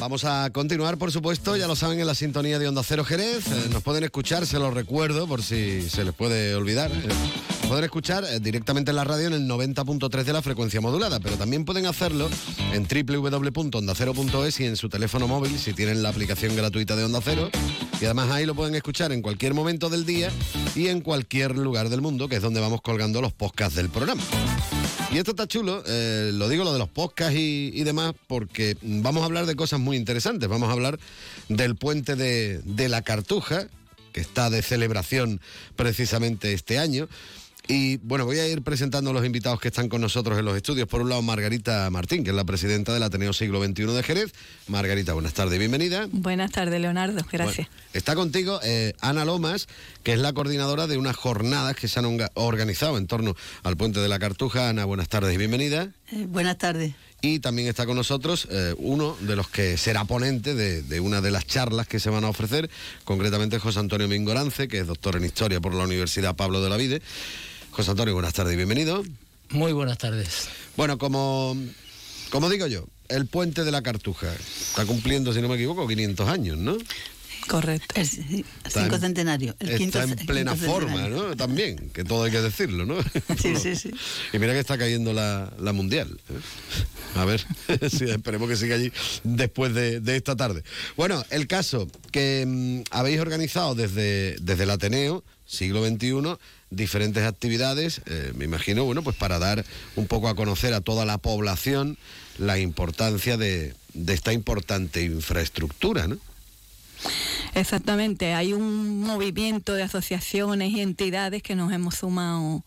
Vamos a continuar, por supuesto, ya lo saben, en la sintonía de Onda Cero Jerez. Nos pueden escuchar, se los recuerdo, por si se les puede olvidar. Pueden escuchar directamente en la radio en el 90.3 de la frecuencia modulada, pero también pueden hacerlo en www.ondacero.es y en su teléfono móvil, si tienen la aplicación gratuita de Onda Cero. Y además ahí lo pueden escuchar en cualquier momento del día y en cualquier lugar del mundo, que es donde vamos colgando los podcasts del programa. Y esto está chulo, lo digo, lo de los podcasts y demás, porque vamos a hablar de cosas muy interesantes. Vamos a hablar del puente de la Cartuja, que está de celebración precisamente este año. Y bueno, voy a ir presentando a los invitados que están con nosotros en los estudios. Por un lado, Margarita Martín, que es la presidenta del Ateneo Siglo XXI de Jerez. Margarita, buenas tardes, bienvenida. Buenas tardes, Leonardo, gracias. Bueno, está contigo Ana Lomas, que es la coordinadora de unas jornadas que se han organizado en torno al puente de la Cartuja. Ana, buenas tardes y bienvenida. Buenas tardes. Y también está con nosotros uno de los que será ponente de una de las charlas que se van a ofrecer, concretamente José Antonio Mingorance, que es doctor en Historia por la Universidad Pablo de Olavide. José Antonio, buenas tardes y bienvenido. Muy buenas tardes. Bueno, como digo yo, el puente de la Cartuja está cumpliendo, si no me equivoco, 500 años, ¿no? Correcto. El cinco centenario. Está en plena forma, ¿no? También, que todo hay que decirlo, ¿no? Sí. Y mira que está cayendo la mundial. A ver, sí, esperemos que siga allí después de esta tarde. Bueno, el caso que habéis organizado desde el Ateneo Siglo XXI diferentes actividades, me imagino, bueno, pues para dar un poco a conocer a toda la población la importancia de esta importante infraestructura, ¿no? Exactamente, hay un movimiento de asociaciones y entidades que nos hemos sumado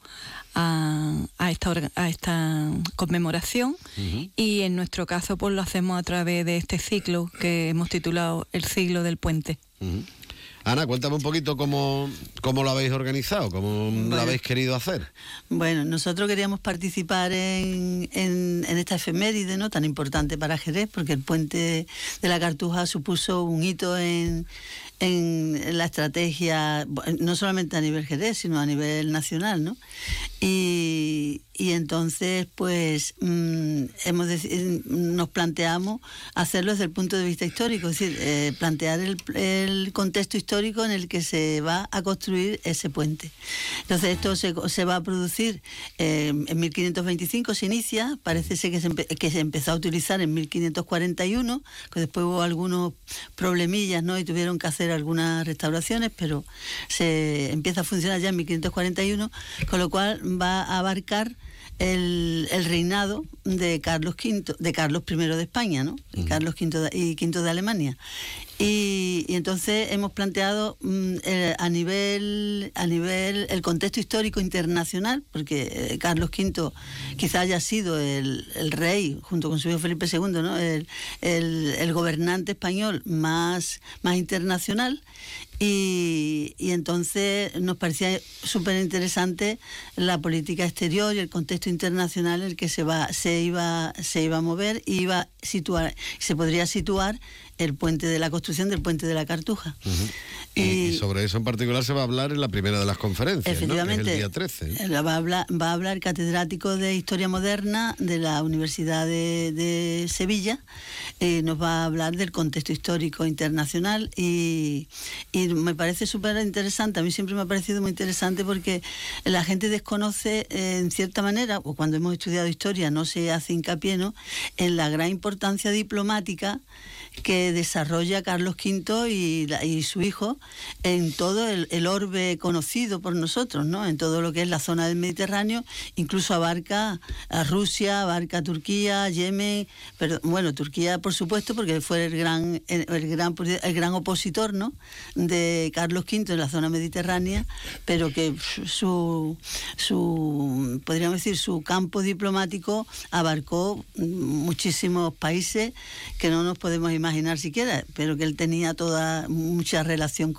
a esta conmemoración. Uh-huh. Y en nuestro caso pues lo hacemos a través de este ciclo que hemos titulado El Siglo del Puente. Uh-huh. Ana, cuéntame un poquito cómo lo habéis organizado, cómo lo habéis querido hacer. Bueno, nosotros queríamos participar en esta efeméride, ¿no?, tan importante para Jerez, porque el puente de la Cartuja supuso un hito en la estrategia, no solamente a nivel Jerez, sino a nivel nacional, ¿no? Y entonces, pues, nos planteamos hacerlo desde el punto de vista histórico, es decir, plantear el contexto histórico en el que se va a construir ese puente. Entonces, esto se va a producir en 1525, se inicia, parece ser que se empezó a utilizar en 1541, que después hubo algunos problemillas, ¿no?, y tuvieron que hacer algunas restauraciones, pero se empieza a funcionar ya en 1541, con lo cual va a abarcar el reinado de Carlos I de España, ¿no? Y Carlos V y V de Alemania. Y entonces hemos planteado a nivel el contexto histórico internacional, porque Carlos V quizá haya sido el rey, junto con su hijo Felipe II, ¿no?, el gobernante español más internacional. Y entonces nos parecía súper interesante la política exterior y el contexto internacional en el que se iba a mover y se podría situar la construcción del puente de la Cartuja. Uh-huh. Y sobre eso en particular se va a hablar en la primera de las conferencias, efectivamente, ¿no?, que es el día 13. Va a hablar el catedrático de Historia Moderna de la Universidad de Sevilla. Nos va a hablar del contexto histórico internacional y me parece súper interesante. A mí siempre me ha parecido muy interesante porque la gente desconoce, en cierta manera, o cuando hemos estudiado historia no se hace hincapié, ¿no?, en la gran importancia diplomática que desarrolla Carlos V y su hijo en todo el orbe conocido por nosotros, ¿no?, en todo lo que es la zona del Mediterráneo. Incluso abarca a Rusia, abarca a Turquía, Yemen, pero bueno, Turquía por supuesto, porque fue el gran opositor, ¿no?, de Carlos V en la zona mediterránea, pero que podríamos decir, su campo diplomático abarcó muchísimos países que no nos podemos imaginar siquiera, pero que él tenía mucha relación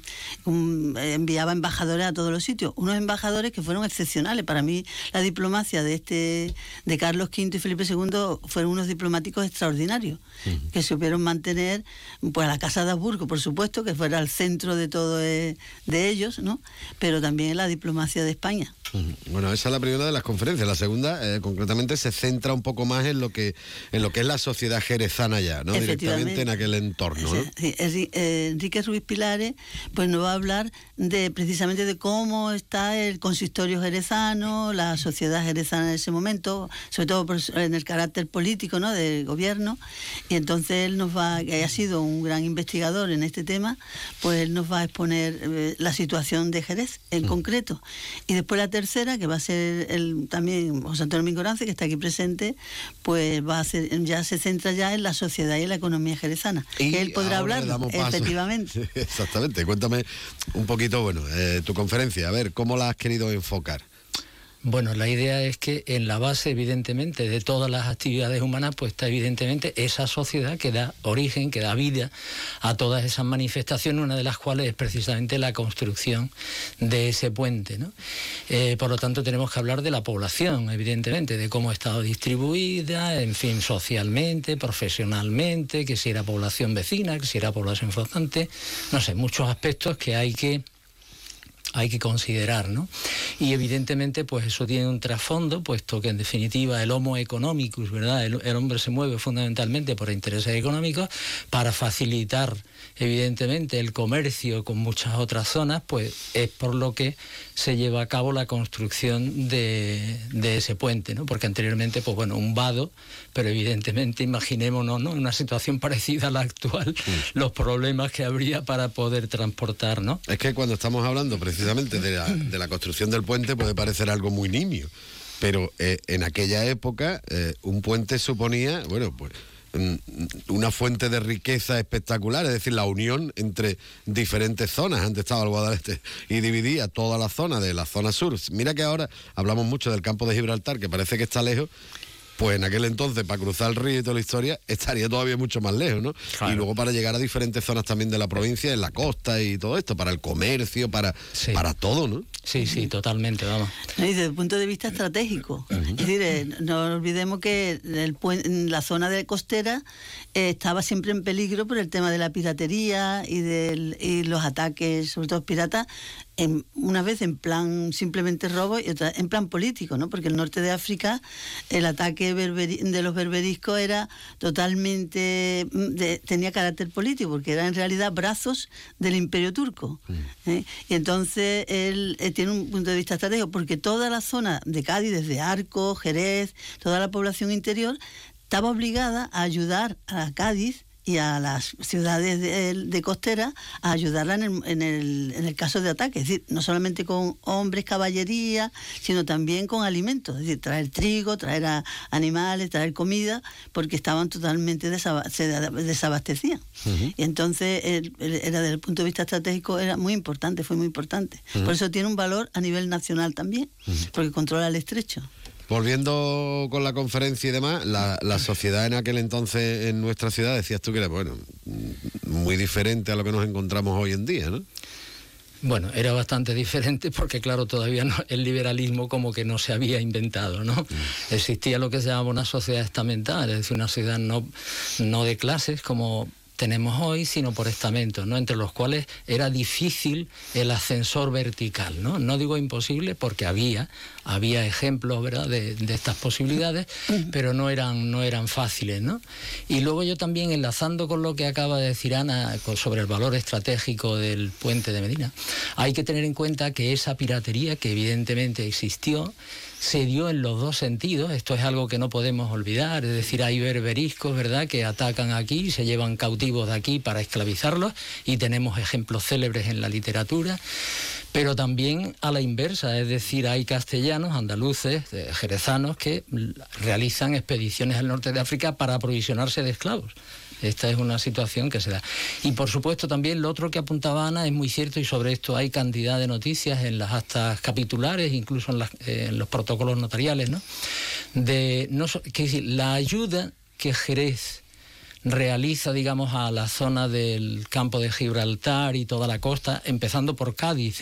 enviaba embajadores a todos los sitios, unos embajadores que fueron excepcionales. Para mí la diplomacia de Carlos V y Felipe II fueron unos diplomáticos extraordinarios, que supieron mantener pues a la Casa de Habsburgo, por supuesto, que fuera el centro de todo de ellos, ¿no? Pero también la diplomacia de España. Bueno, esa es la primera de las conferencias. La segunda, concretamente, se centra un poco más en lo que es la sociedad jerezana ya, ¿no? Directamente en aquel entorno, ¿no? Sí, Enrique Ruiz Pilares pues nos va a hablar precisamente de cómo está el consistorio jerezano, la sociedad jerezana en ese momento, sobre todo en el carácter político, ¿no?, del gobierno. Y entonces él que ha sido un gran investigador en este tema, pues él nos va a exponer la situación de Jerez en concreto. Y después la tercera, que va a ser también José Antonio Mingorance, que está aquí presente, pues ya se centra ya en la sociedad y en la economía jerezana, que él podrá hablar, efectivamente. Exactamente. Cuéntame un poquito, tu conferencia, a ver, ¿cómo la has querido enfocar? Bueno, la idea es que en la base, evidentemente, de todas las actividades humanas, pues está evidentemente esa sociedad que da origen, que da vida a todas esas manifestaciones, una de las cuales es precisamente la construcción de ese puente, ¿no? Por lo tanto, tenemos que hablar de la población, evidentemente, de cómo ha estado distribuida, en fin, socialmente, profesionalmente, que si era población vecina, que si era población flotante, no sé, muchos aspectos que hay que considerar, ¿no? Y evidentemente pues eso tiene un trasfondo, puesto que en definitiva el homo economicus, ¿verdad? El hombre se mueve fundamentalmente por intereses económicos para facilitar evidentemente el comercio con muchas otras zonas, pues es por lo que se lleva a cabo la construcción de ese puente, ¿no? Porque anteriormente, pues bueno, un vado, pero evidentemente imaginémonos, ¿no?, una situación parecida a la actual, los problemas que habría para poder transportar, ¿no? Es que cuando estamos hablando precisamente de la construcción del puente puede parecer algo muy nimio, pero en aquella época un puente suponía, una fuente de riqueza espectacular, es decir, la unión entre diferentes zonas. Antes estaba el Guadalete y dividía toda la zona de la zona sur. Mira que ahora hablamos mucho del campo de Gibraltar, que parece que está lejos. Pues en aquel entonces, para cruzar el río y toda la historia, estaría todavía mucho más lejos, ¿no? Claro. Y luego para llegar a diferentes zonas también de la provincia, en la costa y todo esto, para el comercio, para todo, ¿no? Sí, totalmente, vamos. Y desde el punto de vista estratégico. Es decir, no olvidemos que la zona de costera estaba siempre en peligro por el tema de la piratería y los ataques, sobre todo piratas, una vez en plan simplemente robo y otra en plan político, ¿no? Porque el norte de África, el ataque de los berberiscos era totalmente tenía carácter político, porque eran en realidad brazos del Imperio Turco. Y entonces él tiene un punto de vista estratégico, porque toda la zona de Cádiz, desde Arco, Jerez, toda la población interior estaba obligada a ayudar a Cádiz y a las ciudades de costera a ayudarla en el caso de ataque. Es decir, no solamente con hombres, caballería, sino también con alimentos. Es decir, traer trigo, traer animales, traer comida, porque estaban totalmente desabastecidas. Y entonces, era desde el punto de vista estratégico, era muy importante, fue muy importante. Por eso tiene un valor a nivel nacional también, porque controla el estrecho. Volviendo con la conferencia y demás, la sociedad en aquel entonces en nuestra ciudad, decías tú que era, muy diferente a lo que nos encontramos hoy en día, ¿no? Bueno, era bastante diferente porque, claro, todavía el liberalismo como que no se había inventado, ¿no? Existía lo que se llama una sociedad estamental, es decir, una sociedad no de clases como tenemos hoy, sino por estamentos, ¿no? Entre los cuales era difícil el ascensor vertical, ¿no? No digo imposible porque había ejemplos, ¿verdad?, de estas posibilidades, pero no eran fáciles, ¿no? Y luego yo también, enlazando con lo que acaba de decir Ana sobre el valor estratégico del puente de Medina, hay que tener en cuenta que esa piratería, que evidentemente existió, se dio en los dos sentidos. Esto es algo que no podemos olvidar, es decir, hay berberiscos, ¿verdad?, que atacan aquí, se llevan cautivos de aquí para esclavizarlos, y tenemos ejemplos célebres en la literatura, pero también a la inversa, es decir, hay castellanos, andaluces, jerezanos que realizan expediciones al norte de África para aprovisionarse de esclavos. Esta es una situación que se da. Y por supuesto también lo otro que apuntaba Ana es muy cierto, y sobre esto hay cantidad de noticias en las actas capitulares, incluso en los protocolos notariales, ¿no? Que decir, la ayuda que Jerez realiza, digamos, a la zona del campo de Gibraltar y toda la costa, empezando por Cádiz,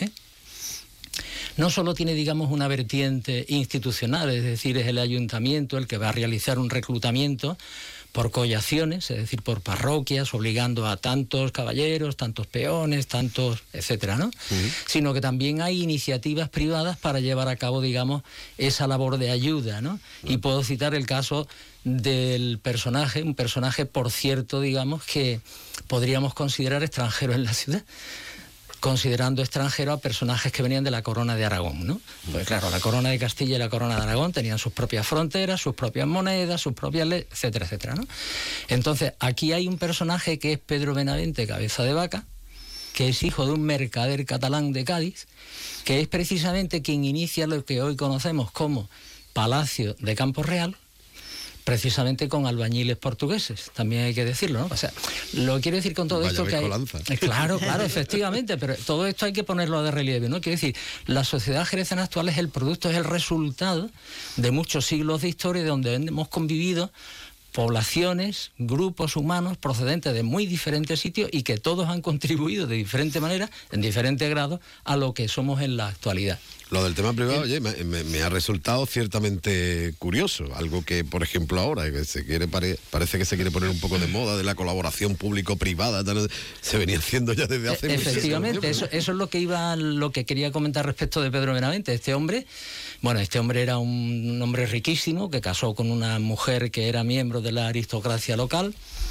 no solo tiene, digamos, una vertiente institucional, es decir, es el ayuntamiento el que va a realizar un reclutamiento por collaciones, es decir, por parroquias, obligando a tantos caballeros, tantos peones, tantos, etcétera, ¿no? Sino que también hay iniciativas privadas para llevar a cabo, digamos, esa labor de ayuda, ¿no? Y puedo citar el caso del personaje, un personaje, por cierto, digamos, que podríamos considerar extranjero en la ciudad, considerando extranjero a personajes que venían de la corona de Aragón, ¿no? Pues claro, la corona de Castilla y la corona de Aragón tenían sus propias fronteras, sus propias monedas, sus propias leyes, etcétera, etcétera, ¿no? Entonces, aquí hay un personaje que es Pedro Benavente Cabeza de Vaca, que es hijo de un mercader catalán de Cádiz, que es precisamente quien inicia lo que hoy conocemos como Palacio de Campo Real, precisamente con albañiles portugueses, también hay que decirlo, ¿no? O sea, lo quiero decir con todo esto que hay... Claro, efectivamente, pero todo esto hay que ponerlo de relieve, ¿no? Quiero decir, la sociedad jerezana actual es el producto, es el resultado de muchos siglos de historia donde hemos convivido poblaciones, grupos humanos procedentes de muy diferentes sitios y que todos han contribuido de diferente manera, en diferentes grados, a lo que somos en la actualidad. Lo del tema privado, oye, me ha resultado ciertamente curioso. Algo que, por ejemplo, ahora que parece que se quiere poner un poco de moda de la colaboración público-privada, se venía haciendo ya desde hace muchísimo tiempo. Efectivamente, eso es lo que quería comentar respecto de Pedro Benavente. Este hombre era un hombre riquísimo que casó con una mujer que era miembro de la aristocracia local.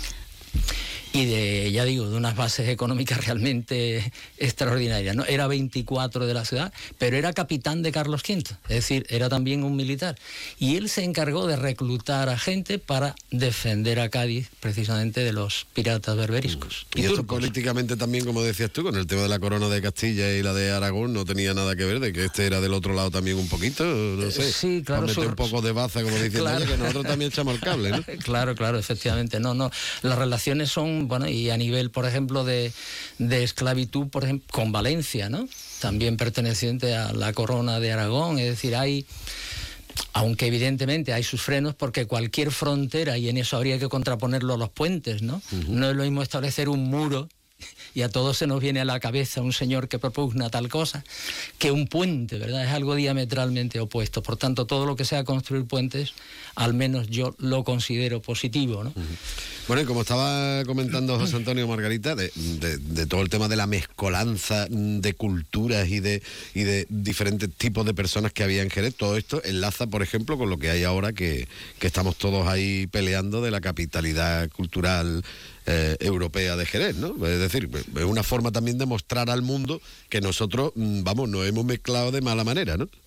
Y de unas bases económicas realmente extraordinarias, ¿no? Era 24 de la ciudad, pero era capitán de Carlos V, es decir, era también un militar. Y él se encargó de reclutar a gente para defender a Cádiz, precisamente, de los piratas berberiscos. Y esto políticamente también, como decías tú, con el tema de la corona de Castilla y la de Aragón, no tenía nada que ver, de que este era del otro lado también un poquito, no sé. Sí, claro. Meter un poco de baza, como diciendo, claro, que nosotros también echamos el cable, ¿no? Claro, efectivamente. No, las relaciones son... Bueno, y a nivel, por ejemplo, de esclavitud, por ejemplo, con Valencia, ¿no? También perteneciente a la corona de Aragón, es decir, aunque evidentemente hay sus frenos, porque cualquier frontera, y en eso habría que contraponerlo a los puentes, ¿no? No es lo mismo establecer un muro, y a todos se nos viene a la cabeza un señor que propugna tal cosa, que un puente, ¿verdad? Es algo diametralmente opuesto. Por tanto, todo lo que sea construir puentes, al menos yo lo considero positivo, ¿no? Bueno, y como estaba comentando José Antonio Margarita, de todo el tema de la mezcolanza de culturas y de diferentes tipos de personas que había en Jerez, todo esto enlaza, por ejemplo, con lo que hay ahora, que estamos todos ahí peleando de la capitalidad cultural europea de Jerez, ¿no? Es decir, es una forma también de mostrar al mundo que nosotros, nos hemos mezclado de mala manera, ¿no?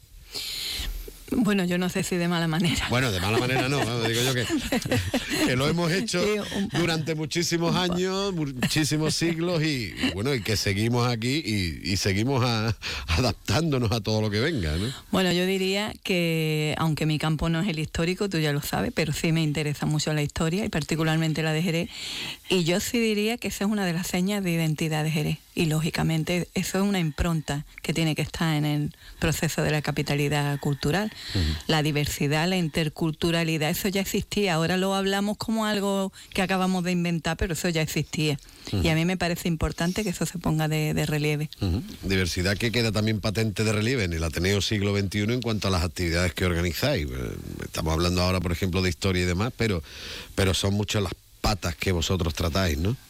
Bueno, yo no sé si de mala manera. Bueno, de mala manera no, digo yo que lo hemos hecho durante muchísimos años, muchísimos siglos y bueno, y que seguimos aquí y seguimos adaptándonos a todo lo que venga, ¿no? Bueno, yo diría que, aunque mi campo no es el histórico, tú ya lo sabes, pero sí me interesa mucho la historia y particularmente la de Jerez, y yo sí diría que esa es una de las señas de identidad de Jerez, y lógicamente eso es una impronta que tiene que estar en el proceso de la capitalidad cultural. La diversidad, la interculturalidad, eso ya existía. Ahora lo hablamos como algo que acabamos de inventar, pero eso ya existía. Y a mí me parece importante que eso se ponga de relieve. Diversidad que queda también patente de relieve en el Ateneo Siglo XXI en cuanto a las actividades que organizáis. Estamos hablando ahora, por ejemplo, de historia y demás, pero son muchas las patas que vosotros tratáis, ¿no?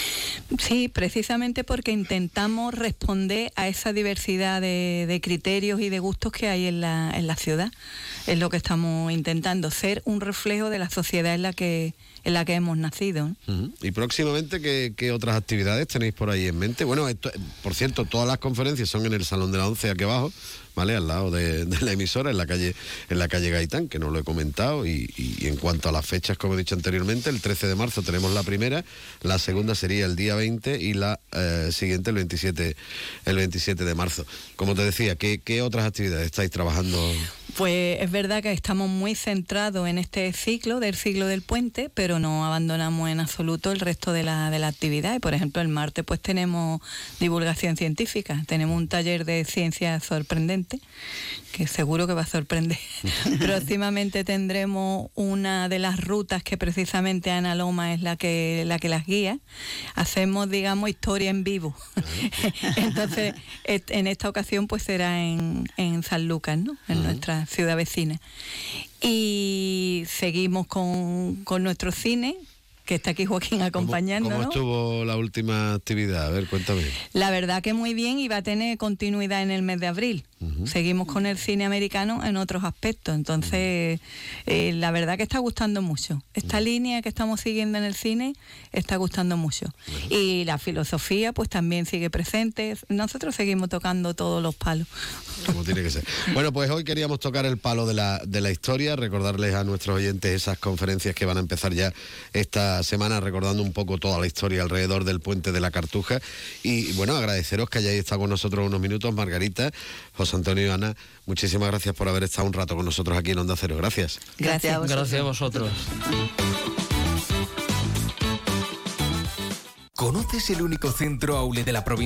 Sí, precisamente porque intentamos responder a esa diversidad de criterios y de gustos que hay en la ciudad. Es lo que estamos intentando, ser un reflejo de la sociedad en la que hemos nacido, ¿no? Y próximamente, ¿qué otras actividades tenéis por ahí en mente? Bueno, por cierto, todas las conferencias son en el Salón de la Once aquí abajo, ¿vale? Al lado de la emisora, en la calle Gaitán, que no lo he comentado, y en cuanto a las fechas, como he dicho anteriormente, el 13 de marzo tenemos la primera, la segunda sería el día 20 y la siguiente el 27 de marzo. Como te decía, ¿qué otras actividades estáis trabajando? Pues es verdad que estamos muy centrados en este ciclo del puente, pero no abandonamos en absoluto el resto de la actividad. Y por ejemplo, el martes pues tenemos divulgación científica, tenemos un taller de ciencia sorprendente, que seguro que va a sorprender. Próximamente tendremos una de las rutas que precisamente Ana Loma es la que las guía. Hacemos, digamos, historia en vivo. Entonces, en esta ocasión pues será en San Lucas, ¿no? En nuestra ciudad vecina. Y seguimos con nuestro cine, que está aquí Joaquín acompañándonos. ¿Cómo estuvo la última actividad? A ver, cuéntame. La verdad que muy bien, y va a tener continuidad en el mes de abril. Seguimos con el cine americano en otros aspectos, entonces la verdad que está gustando mucho. Esta línea que estamos siguiendo en el cine está gustando mucho. Y la filosofía pues también sigue presente. Nosotros seguimos tocando todos los palos. Como tiene que ser. Bueno, pues hoy queríamos tocar el palo de la historia, recordarles a nuestros oyentes esas conferencias que van a empezar ya esta semana, recordando un poco toda la historia alrededor del puente de la Cartuja. Y bueno, agradeceros que hayáis estado con nosotros unos minutos, Margarita, José Antonio y Ana, muchísimas gracias por haber estado un rato con nosotros aquí en Onda Cero. Gracias. Gracias a vosotros. Gracias a vosotros. ¿Conoces el único centro outlet de la provincia?